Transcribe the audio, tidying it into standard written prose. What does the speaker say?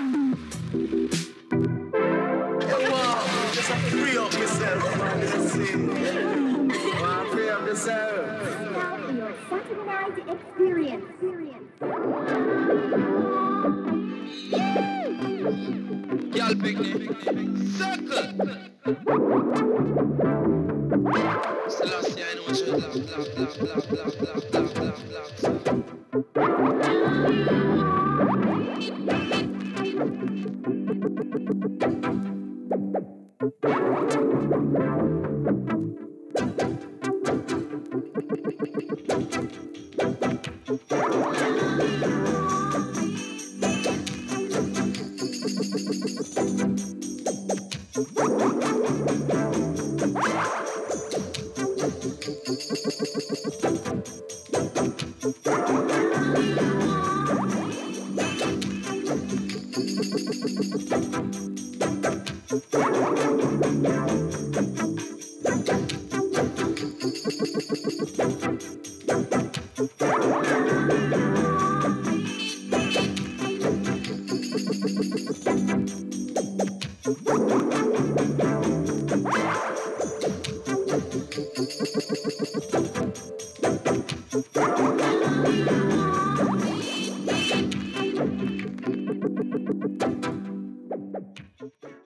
Just have to free up yourself, man. That's it. Man, free up yourself. Now for your Saturday night experience. Y'all picnic. Circle. Selassie, I know what you